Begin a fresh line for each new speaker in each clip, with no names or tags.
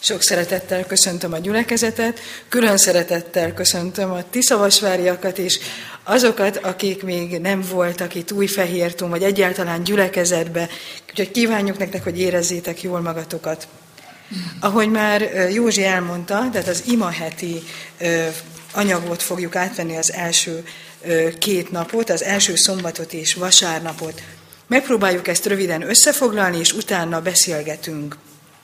Sok szeretettel köszöntöm a gyülekezetet, külön szeretettel köszöntöm a tiszavasváriakat és azokat, akik még nem voltak itt Újfehértón, vagy egyáltalán gyülekezetbe, úgyhogy kívánjuk nektek, hogy érezzétek jól magatokat. Ahogy már Józsi elmondta, tehát az imaheti anyagot fogjuk átvenni az első 2 napot, az első szombatot és vasárnapot. Megpróbáljuk ezt röviden összefoglalni, és utána beszélgetünk.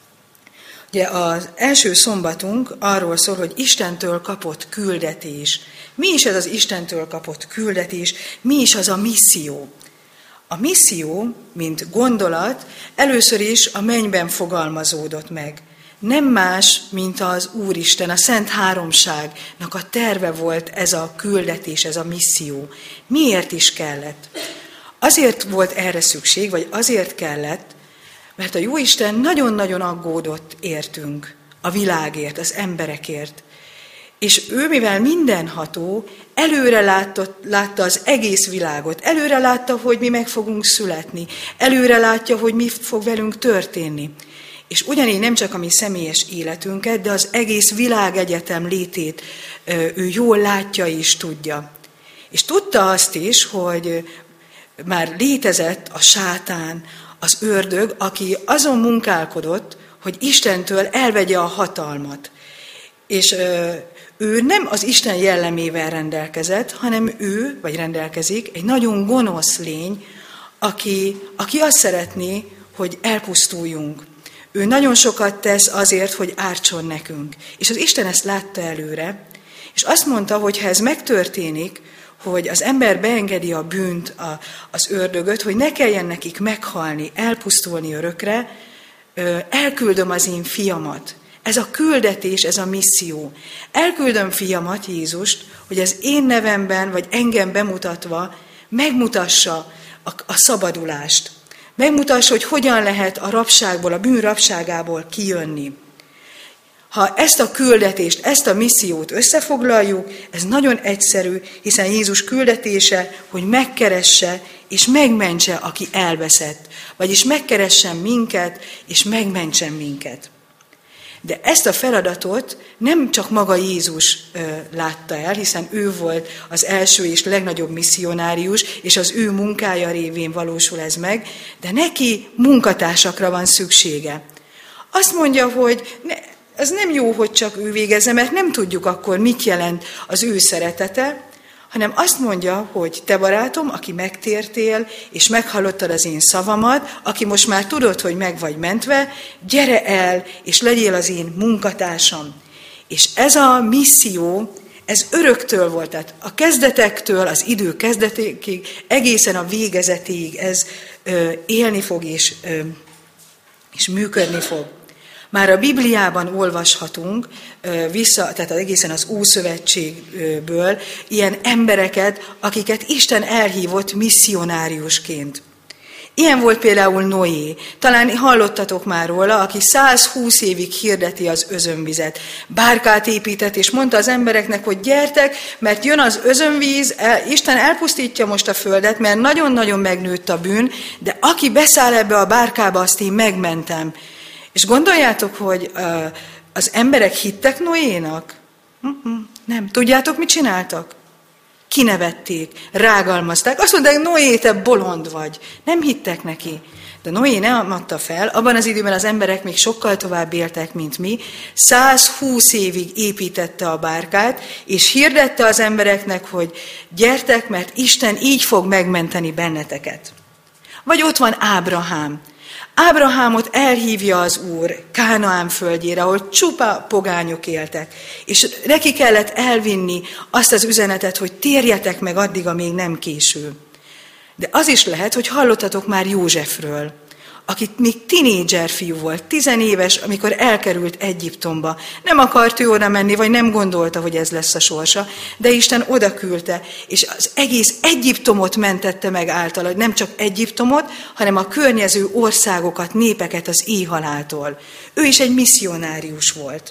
Ugye az első szombatunk arról szól, hogy Istentől kapott küldetés. Mi is ez az Istentől kapott küldetés? Mi is az a misszió? A misszió, mint gondolat, először is a mennyben fogalmazódott meg. Nem más, mint az Úristen, a Szent Háromságnak a terve volt ez a küldetés, ez a misszió. Miért is kellett? Azért volt erre szükség, vagy azért kellett, mert a Jóisten nagyon-nagyon aggódott értünk, a világért, az emberekért. És ő, mivel mindenható, előre látta az egész világot, előre látta, hogy mi meg fogunk születni, előre látja, hogy mi fog velünk történni. És ugyanígy nem csak a mi személyes életünket, de az egész világegyetem létét ő jól látja és tudja. És tudta azt is, hogy már létezett a sátán, az ördög, aki azon munkálkodott, hogy Istentől elvegye a hatalmat. És ő nem az Isten jellemével rendelkezett, hanem ő, vagy rendelkezik, egy nagyon gonosz lény, aki azt szeretné, hogy elpusztuljunk. Ő nagyon sokat tesz azért, hogy ártson nekünk. És az Isten ezt látta előre, és azt mondta, hogy ha ez megtörténik, hogy az ember beengedi a bűnt, az ördögöt, hogy ne kelljen nekik meghalni, elpusztulni örökre, elküldöm az én fiamat. Ez a küldetés, ez a misszió. Elküldöm fiamat, Jézust, hogy az én nevemben, vagy engem bemutatva megmutassa a szabadulást. Megmutassa, hogy hogyan lehet a rabságból, a bűn rabságából kijönni. Ha ezt a küldetést, ezt a missziót összefoglaljuk, ez nagyon egyszerű, hiszen Jézus küldetése, hogy megkeresse és megmentse, aki elveszett. Vagyis megkeressen minket, és megmentsen minket. De ezt a feladatot nem csak maga Jézus látta el, hiszen ő volt az első és legnagyobb misszionárius, és az ő munkája révén valósul ez meg, de neki munkatársakra van szüksége. Azt mondja, hogy ez nem jó, hogy csak ő végezze, mert nem tudjuk akkor, mit jelent az ő szeretete, hanem azt mondja, hogy te barátom, aki megtértél, és meghallottad az én szavamat, aki most már tudod, hogy meg vagy mentve, gyere el, és legyél az én munkatársam. És ez a misszió, ez öröktől volt, tehát a kezdetektől, az idő kezdetéig, egészen a végezetéig ez élni fog, és működni fog. Már a Bibliában olvashatunk tehát egészen az Ószövetségből ilyen embereket, akiket Isten elhívott misszionáriusként. Ilyen volt például Noé. Talán hallottatok már róla, aki 120 évig hirdeti az özönvizet. Bárkát épített, és mondta az embereknek, hogy gyertek, mert jön az özönvíz, Isten elpusztítja most a földet, mert nagyon-nagyon megnőtt a bűn, de aki beszáll ebbe a bárkába, azt én megmentem. És gondoljátok, hogy az emberek hittek Noénak? Nem. Tudjátok, mit csináltak? Kinevették, rágalmazták. Azt mondták, Noé, te bolond vagy. Nem hittek neki. De Noé nem adta fel. Abban az időben az emberek még sokkal tovább éltek, mint mi. 120 évig építette a bárkát, és hirdette az embereknek, hogy gyertek, mert Isten így fog megmenteni benneteket. Vagy ott van Ábrahám. Ábrahámot elhívja az Úr Kánaán földjére, ahol csupa pogányok éltek, és neki kellett elvinni azt az üzenetet, hogy térjetek meg addig, amíg nem késő. De az is lehet, hogy hallottatok már Józsefről, aki még tinédzser fiú volt, 10 éves, amikor elkerült Egyiptomba. Nem akart ő oda menni, vagy nem gondolta, hogy ez lesz a sorsa, de Isten oda küldte, és az egész Egyiptomot mentette meg általa, nem csak Egyiptomot, hanem a környező országokat, népeket az éhhaláltól. Ő is egy misszionárius volt.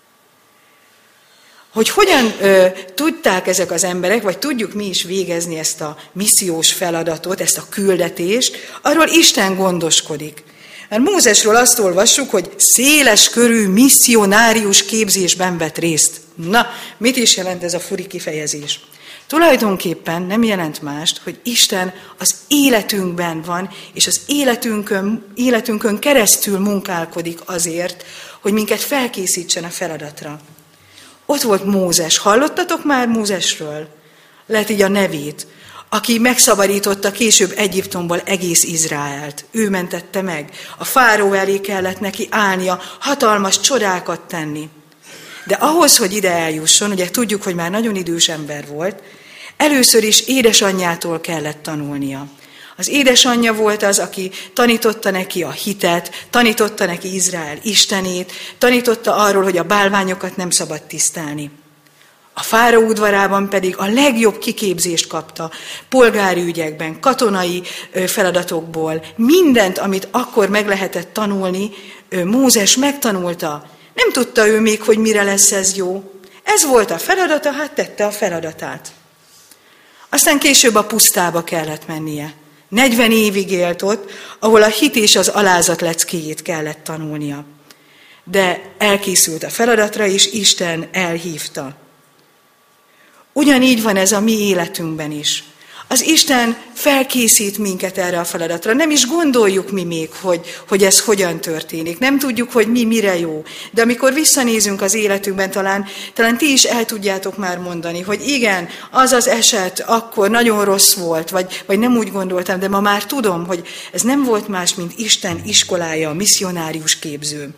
Hogy hogyan tudták ezek az emberek, vagy tudjuk mi is végezni ezt a missziós feladatot, ezt a küldetést, arról Isten gondoskodik. Mert Mózesről azt olvassuk, hogy széles körű misszionárius képzésben vett részt. Na, mit is jelent ez a furi kifejezés? Tulajdonképpen nem jelent mást, hogy Isten az életünkben van, és az életünkön keresztül munkálkodik azért, hogy minket felkészítsen a feladatra. Ott volt Mózes. Hallottatok már Mózesről? Lehet így a nevét. Aki megszabadította később Egyiptomból egész Izraelt. Ő mentette meg. A fáraó elé kellett neki állnia, hatalmas csodákat tenni. De ahhoz, hogy ide eljusson, ugye tudjuk, hogy már nagyon idős ember volt, először is édesanyjától kellett tanulnia. Az édesanyja volt az, aki tanította neki a hitet, tanította neki Izrael istenét, tanította arról, hogy a bálványokat nem szabad tisztelni. A fáraó udvarában pedig a legjobb kiképzést kapta, polgári ügyekben, katonai feladatokból, mindent, amit akkor meg lehetett tanulni, Mózes megtanulta. Nem tudta ő még, hogy mire lesz ez jó. Ez volt a feladata, hát tette a feladatát. Aztán később a pusztába kellett mennie. 40 évig élt ott, ahol a hit és az alázat leckéjét kellett tanulnia. De elkészült a feladatra, és Isten elhívta. Ugyanígy van ez a mi életünkben is. Az Isten felkészít minket erre a feladatra. Nem is gondoljuk mi még, hogy ez hogyan történik. Nem tudjuk, hogy mi mire jó. De amikor visszanézünk az életünkben, talán ti is el tudjátok már mondani, hogy igen, az az eset akkor nagyon rossz volt, vagy nem úgy gondoltam, de ma már tudom, hogy ez nem volt más, mint Isten iskolája, a misszionárius képző.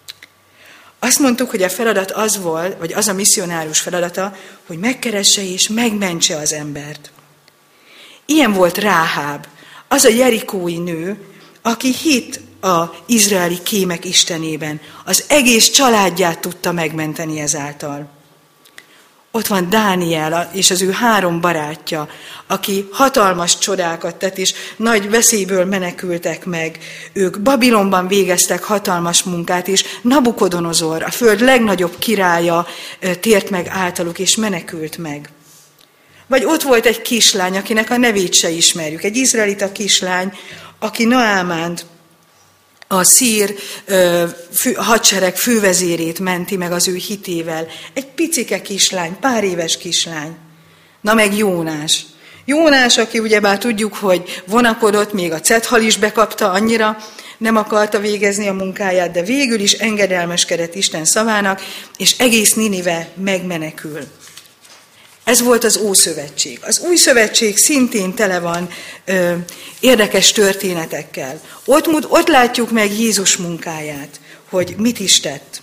Azt mondtuk, hogy a feladat az volt, vagy az a misszionárius feladata, hogy megkeresse és megmentse az embert. Ilyen volt Ráháb, az a jerikói nő, aki hitt az izraeli kémek istenében. Az egész családját tudta megmenteni ezáltal. Ott van Dániel és az ő 3 barátja, aki hatalmas csodákat tett, és nagy veszélyből menekültek meg. Ők Babilonban végeztek hatalmas munkát, és Nabukodonozor, a föld legnagyobb királya tért meg általuk, és menekült meg. Vagy ott volt egy kislány, akinek a nevét se ismerjük, egy izraelita kislány, aki Naámánt, a szír hadsereg fővezérét menti meg az ő hitével. Egy picike kislány, pár éves kislány. Na meg Jónás. Jónás, aki ugyebár tudjuk, hogy vonakodott, még a cethal is bekapta, annyira nem akarta végezni a munkáját, de végül is engedelmeskedett Isten szavának, és egész Ninive megmenekül. Ez volt az Ószövetség. Az Új Szövetség szintén tele van érdekes történetekkel. Ott látjuk meg Jézus munkáját, hogy mit is tett.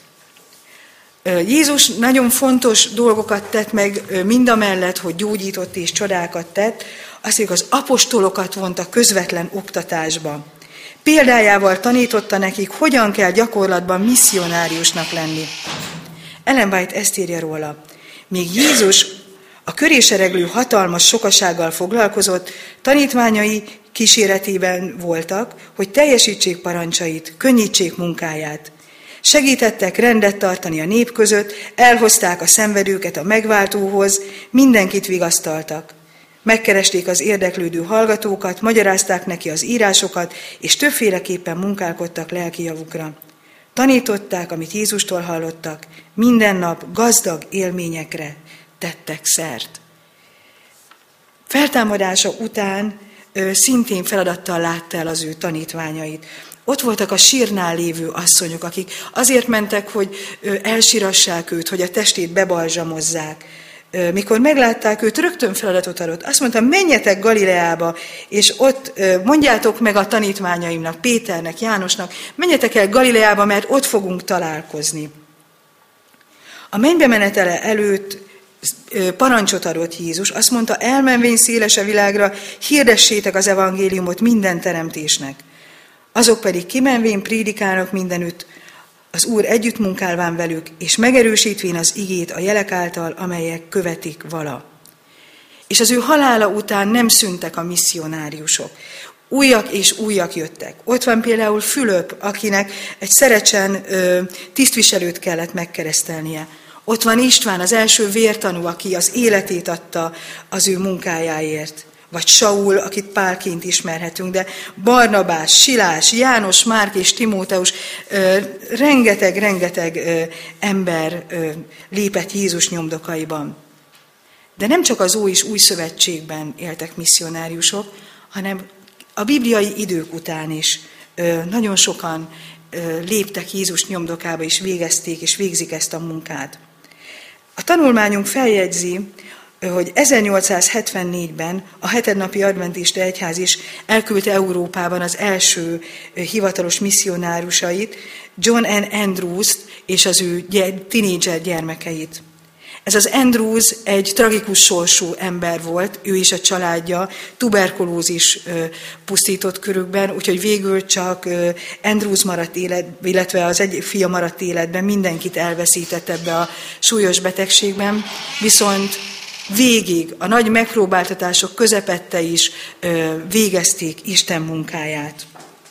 Jézus nagyon fontos dolgokat tett meg, mindamellett, hogy gyógyított és csodákat tett, azt mondjuk az apostolokat vonta közvetlen oktatásba. Példájával tanította nekik, hogyan kell gyakorlatban misszionáriusnak lenni. Ellen White ezt írja róla. Míg Jézus a körésereglő hatalmas sokasággal foglalkozott, tanítványai kíséretében voltak, hogy teljesítsék parancsait, könnyítsék munkáját. Segítettek rendet tartani a nép között, elhozták a szenvedőket a megváltóhoz, mindenkit vigasztaltak. Megkeresték az érdeklődő hallgatókat, magyarázták neki az írásokat, és többféleképpen munkálkodtak lelki javukra. Tanították, amit Jézustól hallottak, minden nap gazdag élményekre tettek szert. Feltámadása után szintén feladattal látta el az ő tanítványait. Ott voltak a sírnál lévő asszonyok, akik azért mentek, hogy elsírassák őt, hogy a testét bebalzsamozzák. Mikor meglátták őt, rögtön feladatot adott. Azt mondta, menjetek Galileába, és ott mondjátok meg a tanítványaimnak, Péternek, Jánosnak, menjetek el Galileába, mert ott fogunk találkozni. A mennybe menetele előtt parancsot adott Jézus, azt mondta, elmenvén széles a világra, hirdessétek az evangéliumot minden teremtésnek. Azok pedig kimenvén prédikálnak mindenütt, az Úr együtt munkálván velük, és megerősítvén az igét a jelek által, amelyek követik vala. És az ő halála után nem szűntek a misszionáriusok. Újak és újak jöttek. Ott van például Fülöp, akinek egy Szerecsen tisztviselőt kellett megkeresztelnie. Ott van István, az első vértanú, aki az életét adta az ő munkájáért. vagy Saul, akit Pálként ismerhetünk, de Barnabás, Silás, János, Márk és Timóteus, rengeteg ember lépett Jézus nyomdokaiban. De nem csak az Ói és Új Szövetségben éltek misszionáriusok, hanem a bibliai idők után is nagyon sokan léptek Jézus nyomdokába, és végezték, és végzik ezt a munkát. A tanulmányunk feljegyzi, hogy 1874-ben a hetednapi adventista egyház is elküldte Európában az első hivatalos misszionárusait, John N. Andrews-t és az ő tinédzser gyermekeit. Ez az Andrews egy tragikus sorsú ember volt, ő és a családja, tuberkulózis pusztított körükben, úgyhogy végül csak Andrews maradt életben, illetve az egy fia maradt életben, mindenkit elveszített ebbe a súlyos betegségben, viszont végig a nagy megpróbáltatások közepette is végezték Isten munkáját.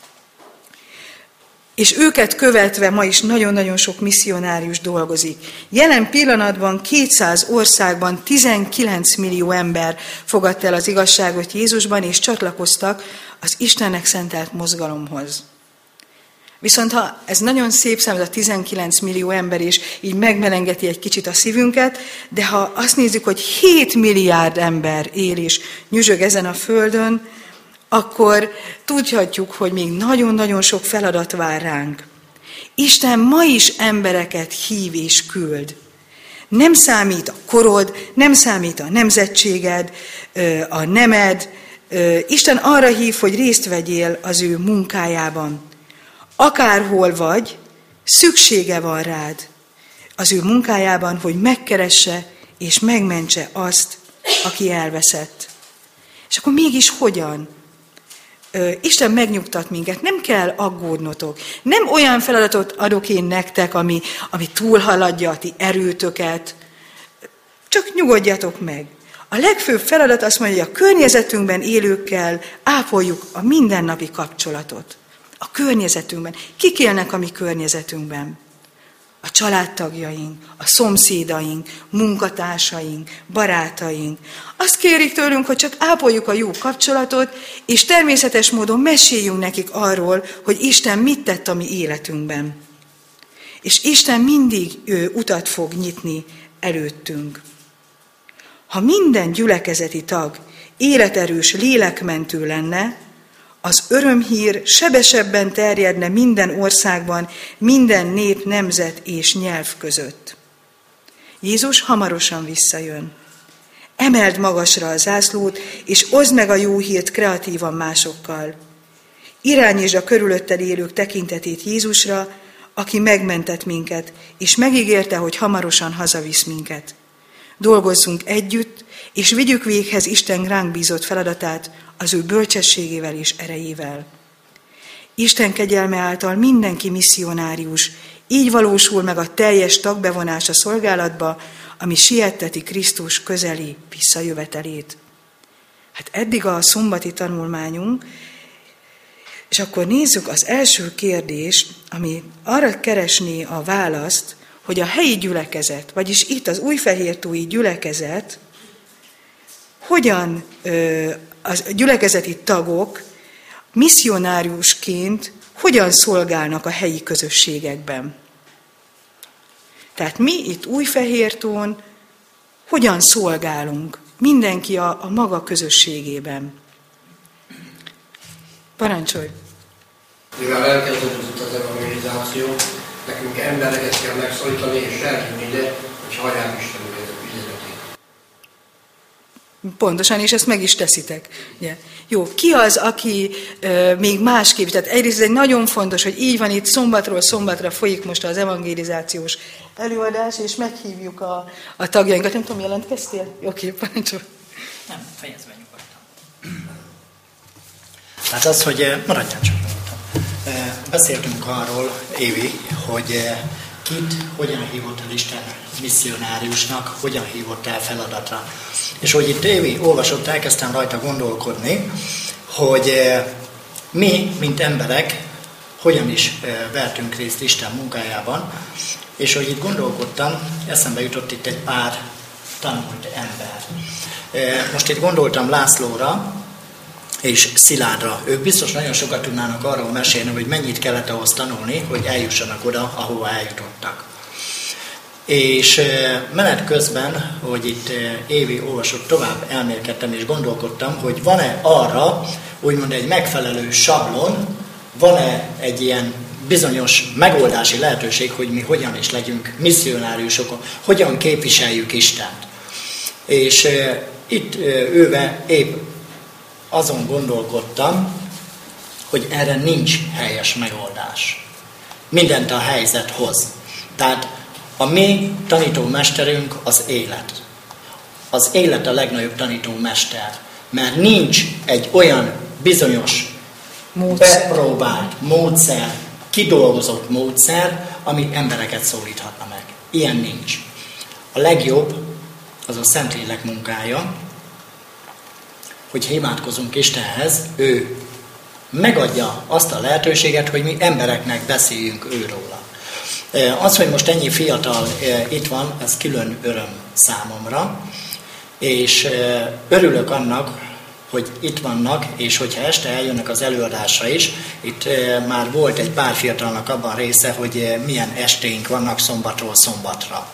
És őket követve ma is nagyon-nagyon sok misszionárius dolgozik. Jelen pillanatban 200 országban 19 millió ember fogadta el az igazságot Jézusban, és csatlakoztak az Istennek szentelt mozgalomhoz. Viszont ha ez nagyon szép szám, ez a 19 millió ember, és így megmelengeti egy kicsit a szívünket, de ha azt nézzük, hogy 7 milliárd ember él és nyüzsög ezen a földön, akkor tudhatjuk, hogy még nagyon-nagyon sok feladat vár ránk. Isten ma is embereket hív és küld. Nem számít a korod, nem számít a nemzetséged, a nemed. Isten arra hív, hogy részt vegyél az ő munkájában. Akárhol vagy, szüksége van rád az ő munkájában, hogy megkeresse és megmentse azt, aki elveszett. És akkor mégis hogyan? Isten megnyugtat minket, nem kell aggódnotok. Nem olyan feladatot adok én nektek, ami túlhaladja a ti erőtöket. Csak nyugodjatok meg. A legfőbb feladat azt mondja, hogy a környezetünkben élőkkel ápoljuk a mindennapi kapcsolatot. A környezetünkben. Kik élnek a mi környezetünkben? A családtagjaink, a szomszédaink, munkatársaink, barátaink. Azt kérik tőlünk, hogy csak ápoljuk a jó kapcsolatot, és természetes módon meséljünk nekik arról, hogy Isten mit tett a mi életünkben. És Isten mindig utat fog nyitni előttünk. Ha minden gyülekezeti tag életerős lélekmentő lenne, az örömhír sebesebben terjedne minden országban, minden nép, nemzet és nyelv között. Jézus hamarosan visszajön. Emeld magasra a zászlót, és oszd meg a jó hírt kreatívan másokkal. Irányítsd a körülötted élők tekintetét Jézusra, aki megmentett minket, és megígérte, hogy hamarosan hazavisz minket. Dolgozzunk együtt, és vigyük véghez Isten ránk bízott feladatát az ő bölcsességével és erejével. Isten kegyelme által mindenki misszionárius, így valósul meg a teljes tagbevonás a szolgálatba, ami sietteti Krisztus közeli visszajövetelét. Hát eddig a szombati tanulmányunk, és akkor nézzük az első kérdés, ami arra keresné a választ, hogy a helyi gyülekezet, vagyis itt az újfehértói gyülekezet, hogyan a gyülekezeti tagok misszionáriusként hogyan szolgálnak a helyi közösségekben. Tehát mi itt Újfehértón hogyan szolgálunk mindenki a maga közösségében. Parancsolj!
Mivel elkezdődött az evangelizáció, nekünk embereket kell megszólítani és elhívni ide, hogy hallják Istenünket a üzenetét.
Pontosan, és ezt meg is teszitek. Ugye? Jó, ki az, aki még másképp? Tehát egyrészt ez egy nagyon fontos, hogy így van itt, szombatról szombatra folyik most az evangelizációs előadás, és meghívjuk a tagjainkat. Nem tudom, jelentkeztél? Oké, parancsolj.
Nem, fejezd be nyugodtan. Hát az, hogy maradjál csak nyugodtan. Beszéltünk arról, Évi, hogy kit hogyan hívott el Isten misszionáriusnak, hogyan hívott el feladatra. És hogy itt Évi olvasott, elkezdtem rajta gondolkodni, hogy mi, mint emberek, hogyan is vehetünk részt Isten munkájában, és hogy itt gondolkodtam, eszembe jutott itt egy pár tanult ember. Most itt gondoltam Lászlóra és Szilárdra. Ők biztos nagyon sokat tudnának arról mesélni, hogy mennyit kellett ahhoz tanulni, hogy eljussanak oda, ahova eljutottak. És menet közben, hogy itt Évi olvasott, tovább elmélkedtem és gondolkodtam, hogy van-e arra úgymond egy megfelelő sablon, van-e egy ilyen bizonyos megoldási lehetőség, hogy mi hogyan is legyünk misszionáriusok, hogyan képviseljük Istent. És itt őve épp azon gondolkodtam, hogy erre nincs helyes megoldás. Mindent a helyzet hoz. Tehát a mi tanítómesterünk az élet. Az élet a legnagyobb tanítómester, mert nincs egy olyan bizonyos bepróbált módszer, kidolgozott módszer, ami embereket szólíthatna meg. Ilyen nincs. A legjobb az a Szentlélek munkája, hogy imádkozunk Istenhez, ő megadja azt a lehetőséget, hogy mi embereknek beszéljünk őróla. Az, hogy most ennyi fiatal itt van, ez külön öröm számomra, és örülök annak, hogy itt vannak, és hogyha este eljönnek az előadásra is, itt már volt egy pár fiatalnak abban része, hogy milyen estéink vannak szombatról szombatra.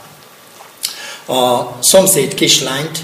A szomszéd kislányt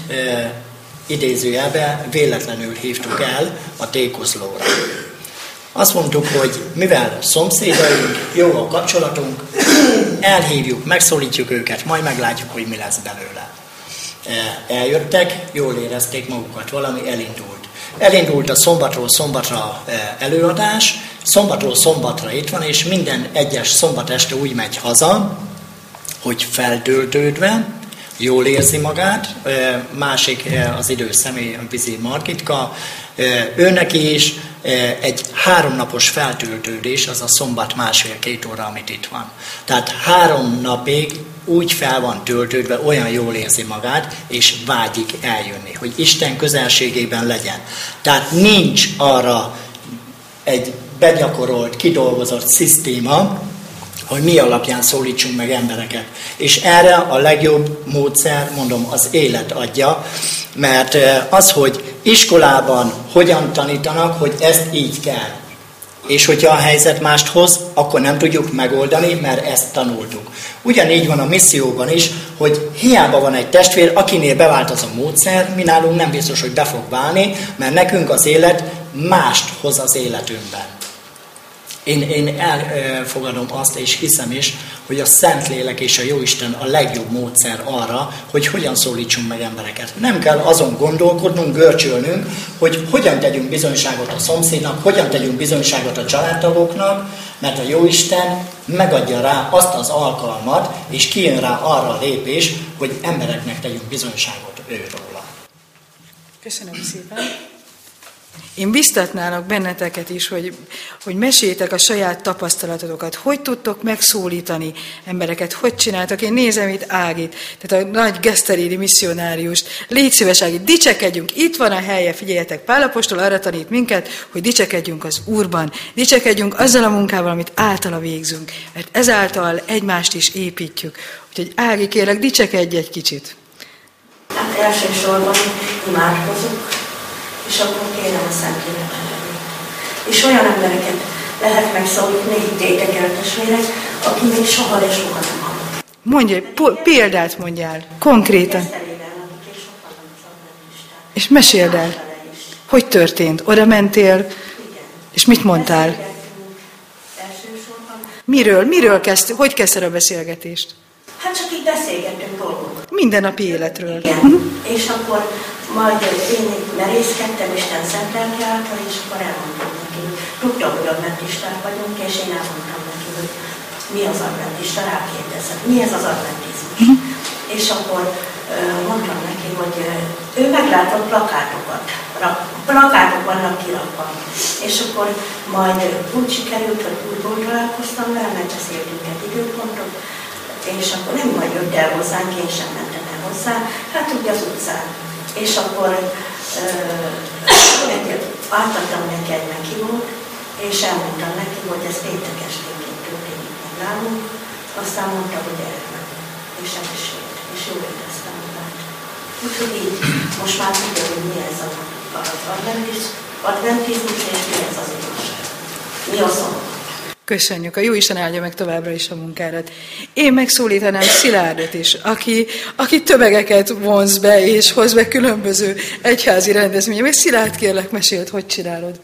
idézőjelbe véletlenül hívtuk el a tékozlóra. Azt mondtuk, hogy mivel szomszédaink, jó a kapcsolatunk, elhívjuk, megszólítjuk őket, majd meglátjuk, hogy mi lesz belőle. Eljöttek, jól érezték magukat, valami elindult. Elindult a szombatról szombatra előadás, szombatról szombatra itt van, és minden egyes szombat este úgy megy haza, hogy feltöltődve, jól érzi magát, másik az idős személy, a Vizi Margitka, őneki is egy 3 napos feltöltődés, az a szombat 1,5-2 óra, amit itt van. Tehát 3 napig úgy fel van töltődve, olyan jól érzi magát, és vágyik eljönni, hogy Isten közelségében legyen. Tehát nincs arra egy begyakorolt, kidolgozott szisztéma, hogy mi alapján szólítsunk meg embereket. És erre a legjobb módszer, mondom, az élet adja, mert az, hogy iskolában hogyan tanítanak, hogy ezt így kell. És hogyha a helyzet mást hoz, akkor nem tudjuk megoldani, mert ezt tanultuk. Ugyanígy van a misszióban is, hogy hiába van egy testvér, akinél bevált az a módszer, mi nálunk nem biztos, hogy be fog válni, mert nekünk az élet mást hoz az életünkben. Én elfogadom azt, és hiszem is, hogy a Szentlélek és a Jóisten a legjobb módszer arra, hogy hogyan szólítsunk meg embereket. Nem kell azon gondolkodnunk, görcsölnünk, hogy hogyan tegyünk bizonyságot a szomszédnak, hogyan tegyünk bizonyságot a családtagoknak, mert a Jóisten megadja rá azt az alkalmat, és kijön rá arra a lépés, hogy embereknek tegyünk bizonyságot őróla.
Köszönöm szépen. Én biztatnálok benneteket is, hogy meséljétek a saját tapasztalatotokat, hogy tudtok megszólítani embereket, hogy csináltok. Én nézem itt Ágit, tehát a nagy geszteréri misszionáriust. Légy szíves, Ági, dicsekedjünk, itt van a helye, figyeljetek, Pál apostol arra tanít minket, hogy dicsekedjünk az Úrban, dicsekedjünk azzal a munkával, amit általa végzünk, mert ezáltal egymást is építjük. Úgyhogy Ági, kérlek, dicsekedj egy kicsit.
Hát elsősorban imádkozunk, és akkor kérem a Szentlélek erejét. És olyan embereket lehet megszólítani, higgétek el, testvérek, aki még soha de soha nem hallott.
Mondj, példát mondjál, konkrétan. És meséld el, hogy történt? Oda mentél, és mit mondtál? Miről kezdtél? Hogy kezdted a beszélgetést?
Hát csak így beszélgettünk dolgok.
Mindennapi életről.
Igen. És akkor majd én merészkedtem Isten szent lelke által, és akkor elmondtam neki, hogy tudtam, hogy adventisták vagyunk, és én elmondtam neki, hogy mi az adventista, rákérdezett, mi ez az adventizmus. És akkor mondtam neki, hogy ő meglátott plakátokat. Plakátok vannak kirakva. És akkor majd úgy sikerült, hogy úgy találkoztam vele, mert beszéltünk egy időpontot, és akkor nem majd jött el hozzánk, én sem mentem el hozzá, hát ugye az utcán. És akkor átadtam neki egy meghívót, és elmondtam neki, hogy ez péntek esténként történik meg nálunk, aztán mondta, hogy eljön, és el is jött, és jól éreztem magát. Úgyhogy így most már tudja, hogy mi ez az adventizmus, és mi ez az igazság. Mi a szó?
Köszönjük, a Jóisten áldja meg továbbra is a munkádat. Én megszólítanám Szilárdot is, aki tömegeket vonz be és hoz be különböző egyházi rendezményekbe. Szilárd, kérlek, meséld, hogy csinálod?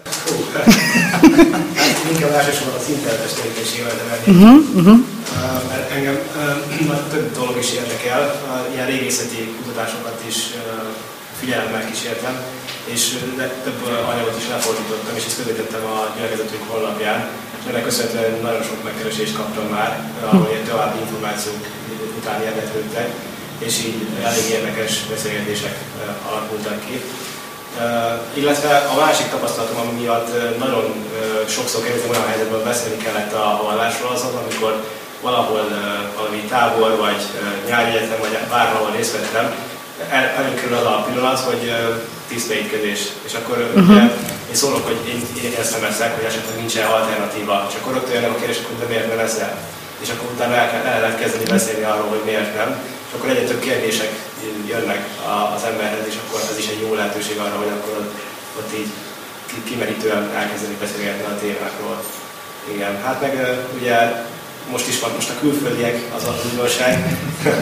Inkább elsősorban az internetes tevékenységet emelni. Mert engem több dolog is érdekel, ilyen régészeti kutatásokat is figyelemmel kísértem, és több anyagot is lefordítottam, és ezt közvetítettem a gyülekezetünk honlapján. Ennek köszönhetően nagyon sok megkeresést kaptam már, ahol ilyen további információk után érdeklődtek, és így elég érdekes beszélgetések alakultak ki. Illetve a másik tapasztalatom, ami miatt nagyon sokszor kerültem olyan helyzetben, beszélni kellett a vallásról, az, amikor valahol valami tábor, vagy nyári egyetem, vagy bárhol részt vettem, előkerül az a pillanat, hogy tisztaítkezés. És akkor ugye, én szólok, hogy én ezt nem eszek, hogy esetleg nincsen alternatíva. És akkor ott jönnek a kérdés, hogy de miért nem eszel? És akkor utána el lehet kezdeni beszélni arról, hogy miért nem. És akkor egyre több kérdések jönnek az emberhez, és akkor ez is egy jó lehetőség arra, hogy akkor ott így kimerítően elkezdeni beszélgetni a témákról. Igen, hát meg ugye most a külföldiek az újdonság.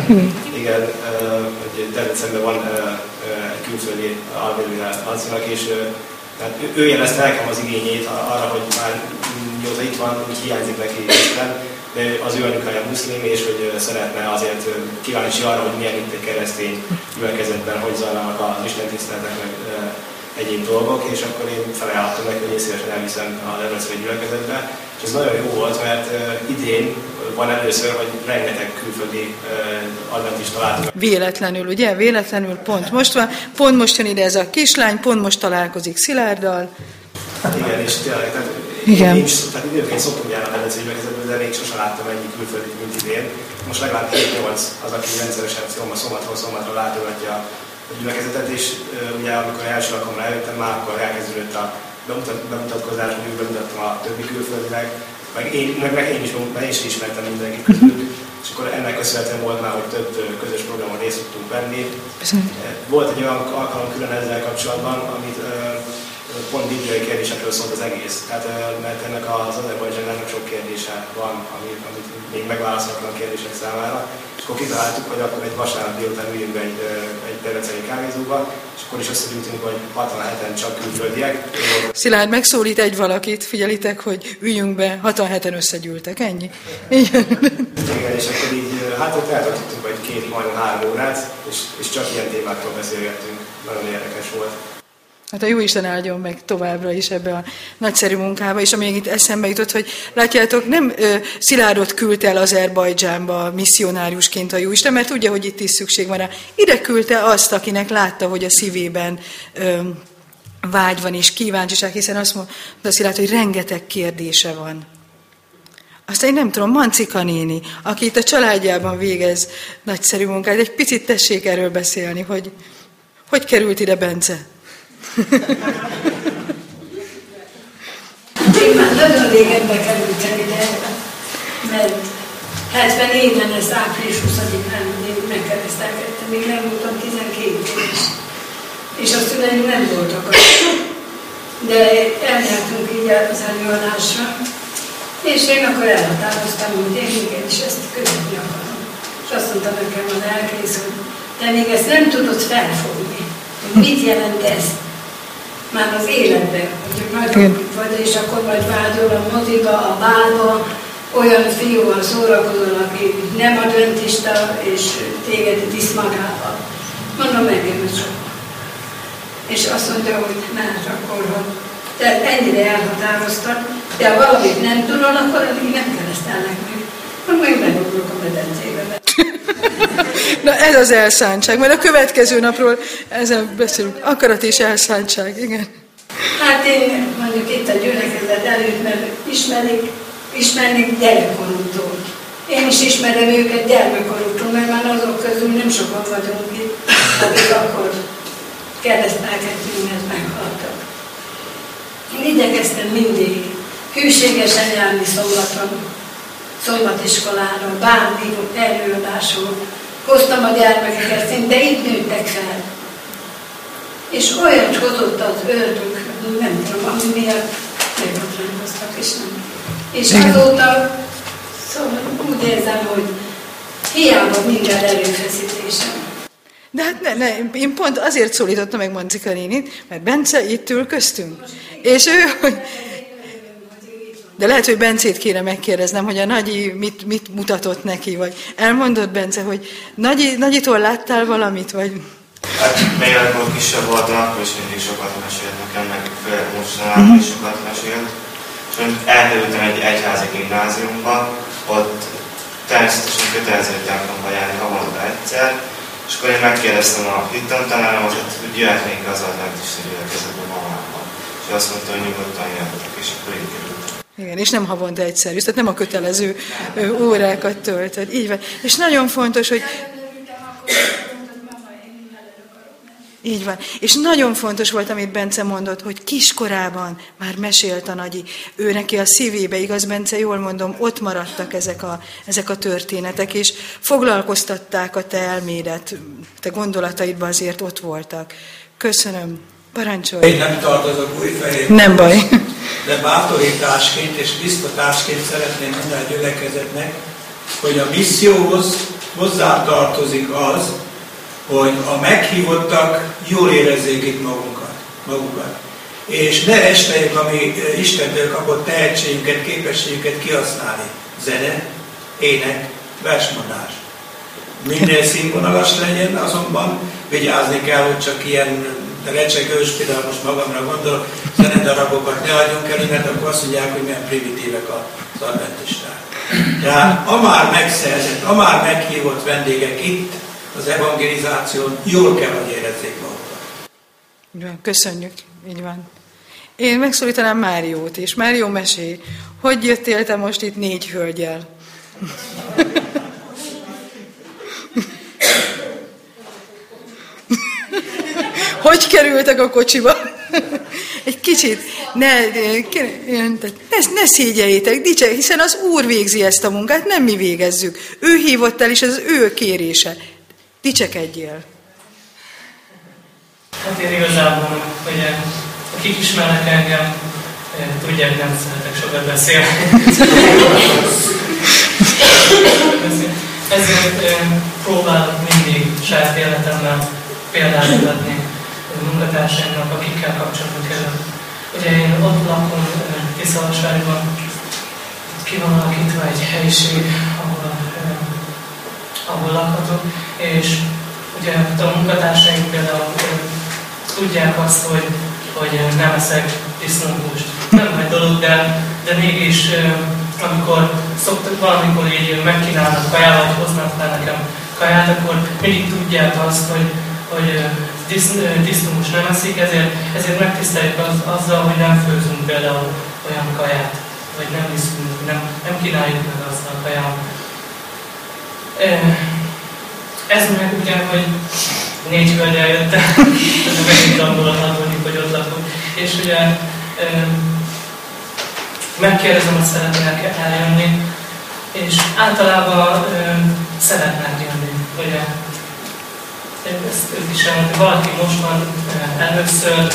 Igen, hogy Debrecenben van egy külföldi albérlője Lancinak, és tehát ő jelezte nekem az igényét arra, hogy már mióta itt van, úgy hiányzik neki Isten, de az ő anyukája muszlim, és hogy szeretne azért kíváncsi arra, hogy milyen itt egy keresztény gyülekezetben, hogy zajlanak az istentiszteletek, meg egyéb dolgok, és akkor én felajánlottam neki, hogy én szívesen elviszem a Debreceni gyülekezetbe, és ez nagyon jó volt, mert idén van először, hogy rengeteg külföldi adventista látunk.
Véletlenül, ugye? Véletlenül pont most van, pont most jön ide ez a kislány, pont most találkozik Szilárddal.
Igen, és tényleg, tehát tehát időként szoktunk járni a Debreceni gyülekezetbe, de még sosem láttam ennyi külföldit, mint idén. Most legalább 7-8 az, aki rendszeresen szombatról látogatja a gyülekezetet, és ugye amikor első alkalommal eljöttem, már akkor elkezdődött a bemutatkozás, hogy bemutattam a többi külföldinek, meg én is ismertem mindenkit közülük, és akkor ennek köszönhetően volt már, hogy több közös programon részt tudtunk venni. Volt egy olyan alkalom külön ezzel kapcsolatban, amit pont bibliai kérdésekről szólt az egész. Tehát, mert ennek az Azerbajdzsánnak sok kérdése van, amit még megválaszolatlan kérdések számára. És akkor kitaláltuk, hogy akkor egy vasárnap délután üljünk be egy debreceni kávézóba, és akkor is összegyűjtünk, hogy 67-en csak külföldiek.
Szilárd megszólít egy valakit, figyelitek, hogy üljünk be, 67-en összegyűltek, ennyi? Igen,
és akkor így, hát ott eltartottunk vagy majdnem 3 órát, és csak ilyen témákról beszélgettünk. Nagyon érdekes volt.
Hát a Jóisten áldjon meg továbbra is ebbe a nagyszerű munkába, és amíg itt eszembe jutott, hogy látjátok, nem Szilárdot küldte el Azerbajdzsánba misszionáriusként a Jóisten, mert tudja, hogy itt is szükség van rá. Ide küldte azt, akinek látta, hogy a szívében vágy van és kíváncsiság, hiszen azt mondta Szilárd, hogy rengeteg kérdése van. Aztán én nem tudom, Mancika néni, aki itt a családjában végez nagyszerű munkát, egy picit tessék erről beszélni, hogy került ide Bence?
Én már nagyon régen bekerültem ide, mert 74-ben ez április 20-án én megkeresztelkedtem, még nem voltam 12 éves. És a szüleim nem voltak, de elnyertünk így az előadásra, és én akkor elhatároztam, hogy én igenis ezt követni akarom. És azt mondta nekem az elkész, hogy te még ezt nem tudod felfogni, hogy mit jelent ez. Már az életben, hogy nagyon vagy, és akkor majd vágyol a moziba, a bálba, olyan fiúval szórakozol, aki nem adventista, és téged visz magával. Mondom, engem ez sok. És azt mondja, hogy már akkor, hogy te ennyire elhatároztad, de ha valamit nem tudod, akkor addig nem keresztelnek meg. Mondom, én megugrok a medencébe.
Na ez az elszántság, majd a következő napról ezen beszélünk. Akarat és elszántság, igen.
Hát én mondjuk itt a gyülekezet előtt, mert ismernék gyerekkorútól. Én is ismerem őket gyermekkorútól, mert már azok közül nem sokan vagyunk itt, akik akkor keresztelkedtünk, mert meghaltak. Én igyekeztem mindig hűségesen járni szombaton, szombatiskolára, bármi előadásról, hoztam a gyermekeket, szinte itt nőttek fel. És olyat hozott az ördög, nem tudom, ami miatt megbotránkoztak, és nem. És azóta szóval úgy érzem, hogy hiába minden erőfeszítésem.
De hát én pont azért szólítottam meg Mancika nénit, mert Bence itt ül köztünk. És ő, de lehet, hogy Bencét kéne megkérdeznem, hogy a Nagyi mit mutatott neki, vagy elmondott Bence, hogy Nagyitól láttál valamit, vagy...
Hát még amikor kisebb voltam, akkor is mindig sokat mesélt nekem, meg mostanában is sokat mesélt. És elkerültem egy egyházi gimnáziumba, ott természetesen kötelező templomba járni havonta egyszer, és akkor én megkérdeztem a hittantanáromat, hogy jöhetnék az adventista gyülekezetbe mamában. És azt mondta, hogy nyugodtan jöhetek, és akkor így kerültem.
Igen, és nem havonta egyszer, tehát nem a kötelező órákat töltöd. Így van. És nagyon fontos, hogy... Így van. És nagyon fontos volt, amit Bence mondott, hogy kiskorában már mesélt a Nagyi. Ő neki a szívébe, igaz, Bence, jól mondom, ott maradtak ezek a történetek, és foglalkoztatták a te elmédet, te gondolataidban azért ott voltak. Köszönöm. Parancsolj.
Én nem tartozok Újfehérre.
Nem baj.
De bátorításként és biztatásként szeretném mondani a gyülekezetnek, hogy a misszióhoz hozzátartozik az, hogy a meghívottak jól érezzék itt magukat. És ne resteljük a mi Istentől kapott tehetségünket, képességünket kihasználni. Zene, ének, versmondás. Minél színvonalas legyen, azonban vigyázni kell, hogy csak ilyen recsegős, például most magamra gondolok, zenedarabokat ne adjunk elő, mert akkor azt mondják, hogy milyen primitívek az adventisták. Tehát a már megszerzett, a már meghívott vendégek itt, az evangelizáción jól kell, hogy érezzék magukat.
Köszönjük, így van. Én megszólítanám Máriót is. Márió, mesélj, hogy jöttél te most itt 4 hölgyel? Hogy kerültek a kocsiba? Egy kicsit, ne szégyeljétek, dicsék, hiszen az Úr végzi ezt a munkát, nem mi végezzük. Ő hívott el, és ez az ő kérése. Dicsekedjél.
Hát én igazából, hogy akik ismernek engem, tudják, nem szeretek sokat beszélni. Ezért próbálok mindig saját életemmel példát mutatni munkatársaimnak, akikkel kapcsolatunk kerül. Ugye én ott lakom Tiszavasváriban, ki van alakítva egy helyiség, ahol lakhatok, és ugye a munkatársaim például tudják azt, hogy nem eszek disznóhúst. Nem nagy dolog, de mégis amikor szoktak valamikor így megkínálnak kaját, vagy hoznak fel nekem kaját, akkor mindig tudják azt, hogy disznóhúst nem eszik, ezért megtiszteljük azzal, hogy nem főzünk például olyan kaját, vagy nem iszunk, nem kínáljuk meg azt a kaját. Ez meg ugye, hogy 4 hölgyel jöttem, ez megint abból adódik, hogy ott lakunk. És ugye megkérdezem, hogy szeretnének eljönni, és általában szeretnek jönni, ugye. Ezt is elmondta, valaki most van először,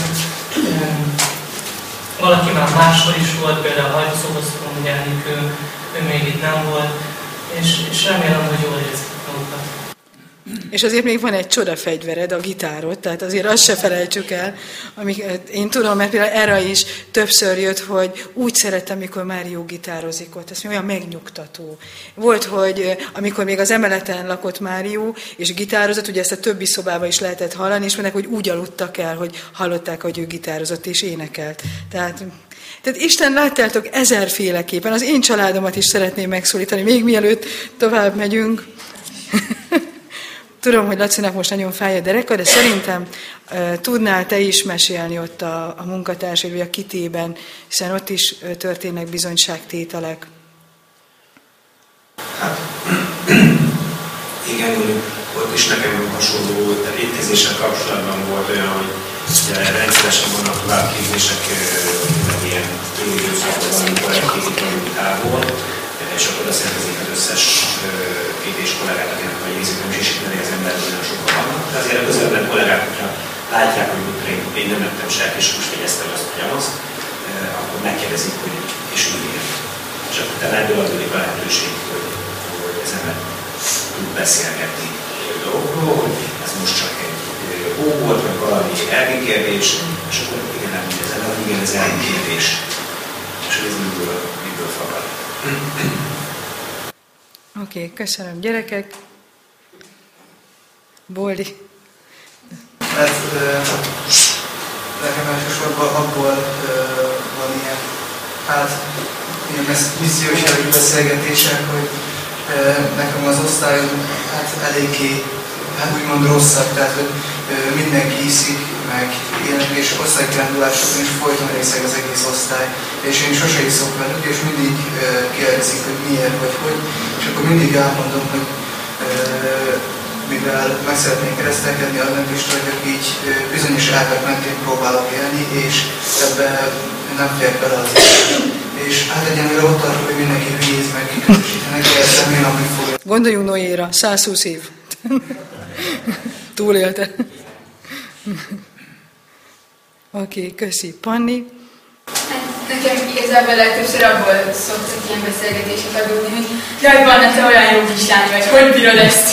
valaki már máshol is volt, például a hajtószobasztoron, ugye ő még itt nem volt, és remélem, hogy jól érzik magukat.
És azért még van egy csodafegyvered, a gitárod, tehát azért azt se felejtsük el. Én tudom, mert például erre is többször jött, hogy úgy szeretem, mikor Márió gitározik ott, ez olyan megnyugtató. Volt, hogy amikor még az emeleten lakott Márió, és gitározott, ugye ezt a többi szobában is lehetett hallani, és mondják, hogy úgy aludtak el, hogy hallották, hogy ő gitározott és énekelt. Tehát Isten láttátok 1000-féleképpen. Az én családomat is szeretném megszólítani, még mielőtt tovább megyünk. Tudom, hogy Lacinak most nagyon fáj a dereka, de szerintem tudnál te is mesélni ott a munkatársad, vagy a kitében, hiszen ott is történnek bizonyságtételek.
Hát, igen, ott is nekem hasonló intézéssel kapcsolatban volt olyan, hogy rendszeresen vannak továbbképzések, ilyen időszakban, amikor egy-két távol, és akkor azt szervezik az összes képés kollégát, akinek a jegyzik, nem is ismeri az emberben, nagyon sokan vannak. De azért a közvetlen kollégák, hogyha látják, hogy én nem ettem sertéshúst, vagy ezt azt vagy azt, akkor megkérdezik, hogy és miért. És akkor utána ebből adódik a lehetőség, hogy az ember tud beszélgetni dolgokról, hogy ez most csak egy ó volt, vagy valami elvi kérdés, és akkor igen, nem úgy ezen, igen, ez elvi kérdés. És ez miből fakad.
Oké, köszönöm. Gyerekek? Boldi?
Hát nekem elsősorban abból van ilyen, ilyen missziós jellegű beszélgetések, hogy nekem az osztályom eléggé, úgymond rosszak, tehát hogy mindenki iszik, meg ilyenek, és osztálykirándulásokon is folyton részeg az egész osztály, és én sose iszok velük, és mindig kérdezik, hogy miért, vagy hogy, és akkor mindig elmondom, hogy mivel meg szeretnék keresztelkedni, adventista vagyok, így bizonyos elvek mentén próbálok élni, és ebbe nem fér bele az élet. És hát egyenlőre ott tartok, hogy mindenki hülyéz meg kiközösítenek, de remélem, hogy fogja.
Gondoljunk Noéra, 120 év. Túlélte. Oké, köszi. Panni?
Nekem igazából legtöbbször abból szoktak ilyen beszélgetések adódni, hogy jaj, Panna, te olyan jó kislány vagy, hogy bírod ezt?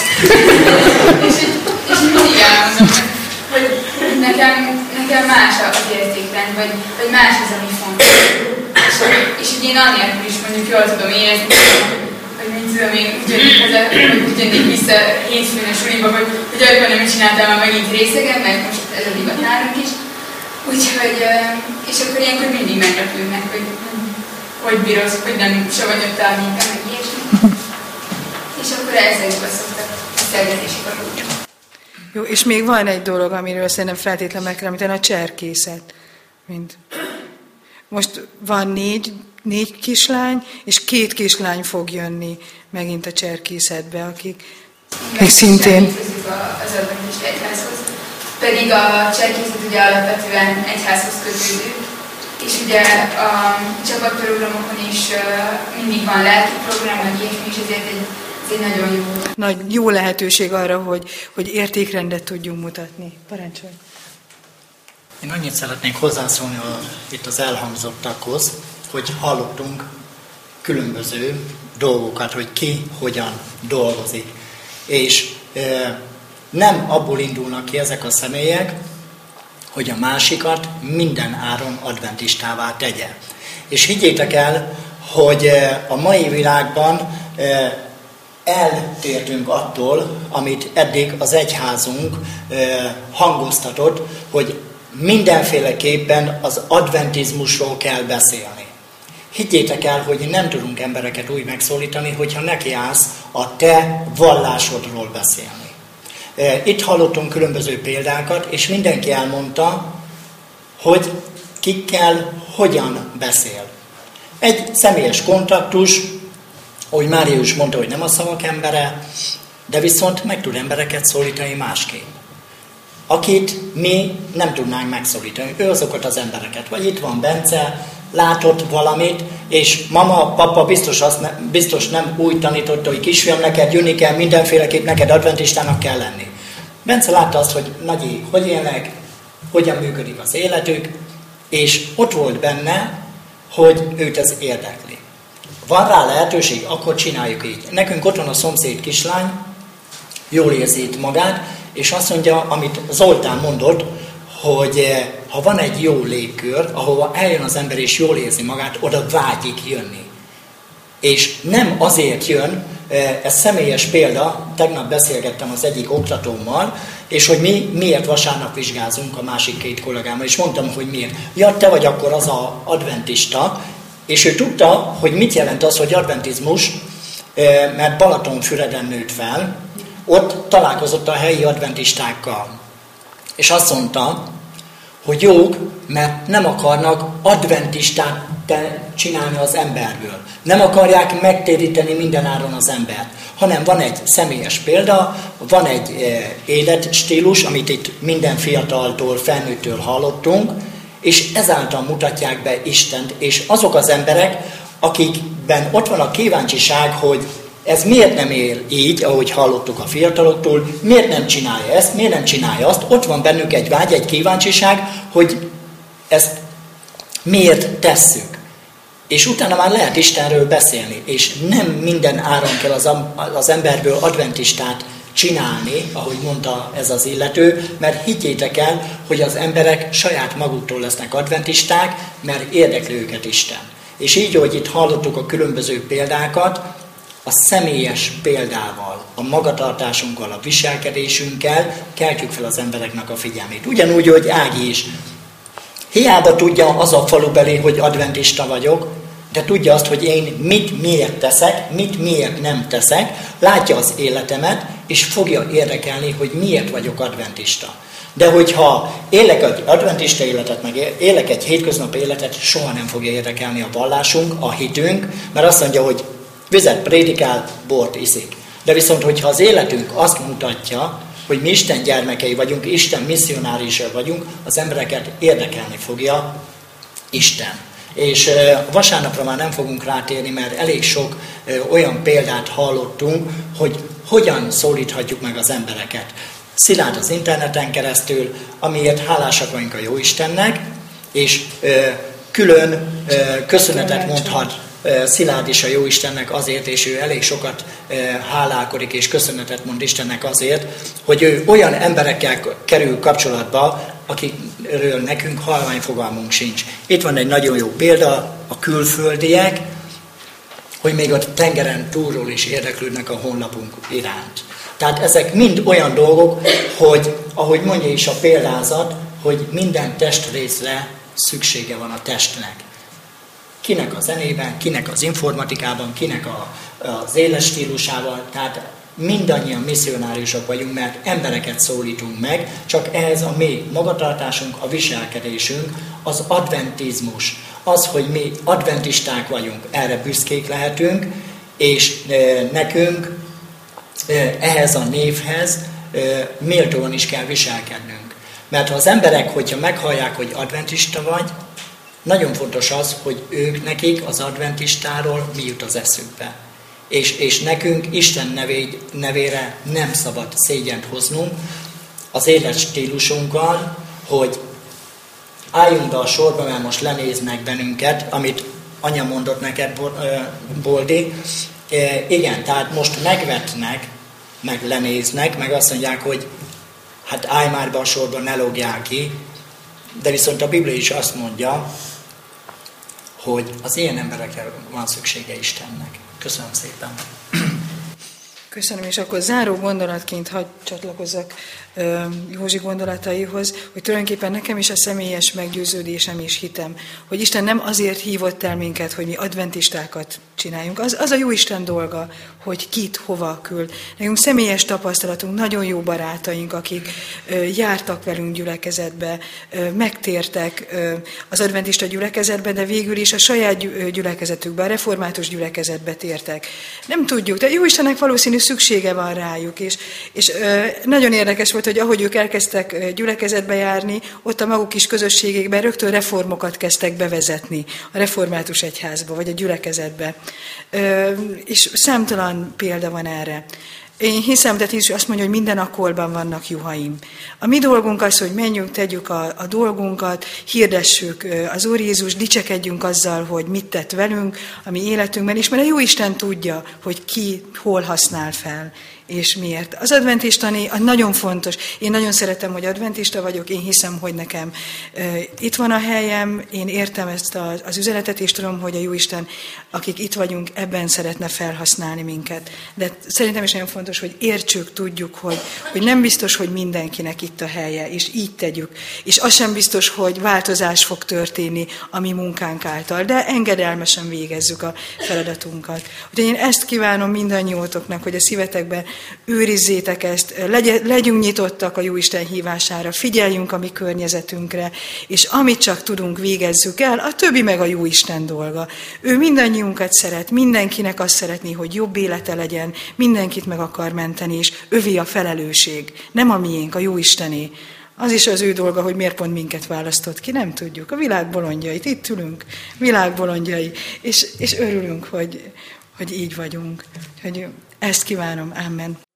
és mindig elmondom, hogy nekem más az értékrend, vagy más az, ami fontos. És hogy én annélkül is mondjuk jól tudom érezni, hogy mit tudom én, ugyanígy vissza hétfőn a suliba, hogy ajban nem csináltam már megint részegen, mert most ez a divat nálunk is. Úgyhogy, és akkor ilyenkor mindig meglepődnek, hogy bírod, hogy nem savanyodtál minket, meg ilyesmi. És akkor ezekből szoktak a szervezések adódni.
Jó, és még van egy dolog, amiről szerintem feltétlenül meg kell említeni, a cserkészet. Most van négy kislány, és 2 kislány fog jönni megint a cserkészetbe, akik még szintén...
Az adventista egyházhoz. Pedig a cserkészet ugye alapvetően egyházhoz kötődő, és ugye a csapatprogramokon is mindig van lelki program, vagy ilyesmi, és ezért egy nagyon jó...
Jó lehetőség arra, hogy értékrendet tudjunk mutatni. Parancsolj!
Én annyit szeretnék hozzászólni itt az elhangzottakhoz, hogy hallottunk különböző dolgokat, hogy ki hogyan dolgozik. És nem abból indulnak ki ezek a személyek, hogy a másikat minden áron adventistává tegye. És higgyétek el, hogy a mai világban eltértünk attól, amit eddig az egyházunk hangoztatott, hogy mindenféleképpen az adventizmusról kell beszélni. Higgyétek el, hogy nem tudunk embereket úgy megszólítani, hogyha nekiállsz a te vallásodról beszélni. Itt hallottunk különböző példákat, és mindenki elmondta, hogy kikkel hogyan beszél. Egy személyes kontaktus, ahogy Márius mondta, hogy nem a szavak embere, de viszont meg tud embereket szólítani másképp. Akit mi nem tudnánk megszólítani, ő azokat az embereket. Vagy itt van Bence, látott valamit, és mama, papa biztos nem úgy tanította, hogy kisfiam, neked jönni kell, mindenféleképp neked adventistának kell lenni. Bence látta azt, hogy nagyi, hogy élnek, hogyan működik az életük, és ott volt benne, hogy őt ez érdekli. Van rá lehetőség, akkor csináljuk így. Nekünk ott van a szomszéd kislány, jól érzi itt magát, és azt mondja, amit Zoltán mondott, hogy ha van egy jó légkör, ahova eljön az ember és jól érzi magát, oda vágyik jönni. És nem azért jön, ez személyes példa, tegnap beszélgettem az egyik oktatómmal, és hogy mi miért vasárnap vizsgázunk a másik 2 kollégámmal, és mondtam, hogy miért. Ja, te vagy akkor az a adventista, és ő tudta, hogy mit jelent az, hogy adventizmus, mert Balatonfüreden nőtt fel, ott találkozott a helyi adventistákkal. És azt mondta, hogy jók, mert nem akarnak adventistát csinálni az emberből. Nem akarják megtéríteni mindenáron az embert, hanem van egy személyes példa, van egy életstílus, amit itt minden fiataltól, felnőttől hallottunk, és ezáltal mutatják be Istent, és azok az emberek, akikben ott van a kíváncsiság, hogy ez miért nem él így, ahogy hallottuk a fiataloktól, miért nem csinálja ezt, miért nem csinálja azt, ott van bennük egy vágy, egy kíváncsiság, hogy ezt miért tesszük. És utána már lehet Istenről beszélni, és nem minden áron kell az emberből adventistát csinálni, ahogy mondta ez az illető, mert higgyétek el, hogy az emberek saját maguktól lesznek adventisták, mert érdekli őket Isten. És így, hogy itt hallottuk a különböző példákat, a személyes példával, a magatartásunkkal, a viselkedésünkkel keltjük fel az embereknek a figyelmét. Ugyanúgy, hogy Ági is. Hiába tudja az a falubeli, hogy adventista vagyok, de tudja azt, hogy én mit miért teszek, mit miért nem teszek, látja az életemet, és fogja érdekelni, hogy miért vagyok adventista. De hogyha élek egy adventista életet, meg élek egy hétköznapi életet, soha nem fogja érdekelni a vallásunk, a hitünk, mert azt mondja, hogy vizet prédikál, bort iszik. De viszont, hogyha az életünk azt mutatja, hogy mi Isten gyermekei vagyunk, Isten misszionárisai vagyunk, az embereket érdekelni fogja Isten. És vasárnapra már nem fogunk rátérni, mert elég sok olyan példát hallottunk, hogy hogyan szólíthatjuk meg az embereket. Szilárd az interneten keresztül, amiért hálásak vagyunk a Jóistennek, és külön köszönetet mondhat Szilárd is a Jóistennek azért, és ő elég sokat hálálkodik és köszönetet mond Istennek azért, hogy ő olyan emberekkel kerül kapcsolatba, akikről nekünk halvány fogalmunk sincs. Itt van egy nagyon jó példa, a külföldiek, hogy még a tengeren túlról is érdeklődnek a honlapunk iránt. Tehát ezek mind olyan dolgok, hogy ahogy mondja is a példázat, hogy minden testrészre szüksége van a testnek. Kinek a zenében, kinek az informatikában, kinek az életstílusával, tehát mindannyian misszionáriusok vagyunk, mert embereket szólítunk meg, csak ehhez a mi magatartásunk, a viselkedésünk, az adventizmus, az, hogy mi adventisták vagyunk, erre büszkék lehetünk, és nekünk ehhez a névhez méltóan is kell viselkednünk. Mert ha az emberek, hogyha meghallják, hogy adventista vagy, nagyon fontos az, hogy ők nekik az adventistáról mi jut az eszükbe. És nekünk Isten nevére nem szabad szégyent hoznunk az életstílusunkkal, hogy álljunk be a sorba, mert most lenéznek bennünket, amit anya mondott neked, Boldi. Igen, tehát most megvetnek, meg lenéznek, meg azt mondják, hogy hát állj már be a sorba, ne lógjál ki. De viszont a Biblia is azt mondja, hogy az ilyen emberekre van szüksége Istennek. Köszönöm szépen.
Köszönöm, és akkor záró gondolatként hadd csatlakozzak Józsi gondolataihoz, hogy tulajdonképpen nekem is a személyes meggyőződésem és hitem, hogy Isten nem azért hívott el minket, hogy mi adventistákat csináljunk. Az a jó Isten dolga, hogy kit, hova küld. Nekünk személyes tapasztalatunk, nagyon jó barátaink, akik jártak velünk gyülekezetbe, megtértek az adventista gyülekezetbe, de végül is a saját gyülekezetükbe, a református gyülekezetbe tértek. Nem tudjuk, de jó Istennek valószínű szüksége van rájuk, és nagyon érdekes volt, hogy ahogy ők elkezdtek gyülekezetbe járni, ott a maguk kis közösségekben rögtön reformokat kezdtek bevezetni a református egyházba, vagy a gyülekezetbe. És számtalan példa van erre. Én hiszem, tehát Jézus azt mondja, hogy minden akkolban vannak juhaim. A mi dolgunk az, hogy menjünk, tegyük a dolgunkat, hirdessük az Úr Jézus, dicsekedjünk azzal, hogy mit tett velünk a mi életünkben, és mert a jó Isten tudja, hogy ki hol használ fel, és miért. Az adventistani nagyon fontos. Én nagyon szeretem, hogy adventista vagyok, én hiszem, hogy nekem itt van a helyem, én értem ezt az üzenetet, és tudom, hogy a Jóisten, akik itt vagyunk, ebben szeretne felhasználni minket. De szerintem is nagyon fontos, hogy értsük, tudjuk, hogy nem biztos, hogy mindenkinek itt a helye, és így tegyük. És az sem biztos, hogy változás fog történni a mi munkánk által, de engedelmesen végezzük a feladatunkat. Úgyhogy én ezt kívánom mindannyiótoknak, hogy a szívetekben őrizzétek ezt, legyünk nyitottak a Jóisten hívására, figyeljünk a mi környezetünkre, és amit csak tudunk, végezzük el, a többi meg a Jóisten dolga. Ő mindannyiunkat szeret, mindenkinek azt szeretné, hogy jobb élete legyen, mindenkit meg akar menteni, és övé a felelősség, nem a miénk, a Jóistené Az is az ő dolga, hogy miért pont minket választott ki, nem tudjuk. A világ bolondjait, itt ülünk, világ bolondjai, és örülünk, hogy így vagyunk. Hogy ezt kívánom, amen.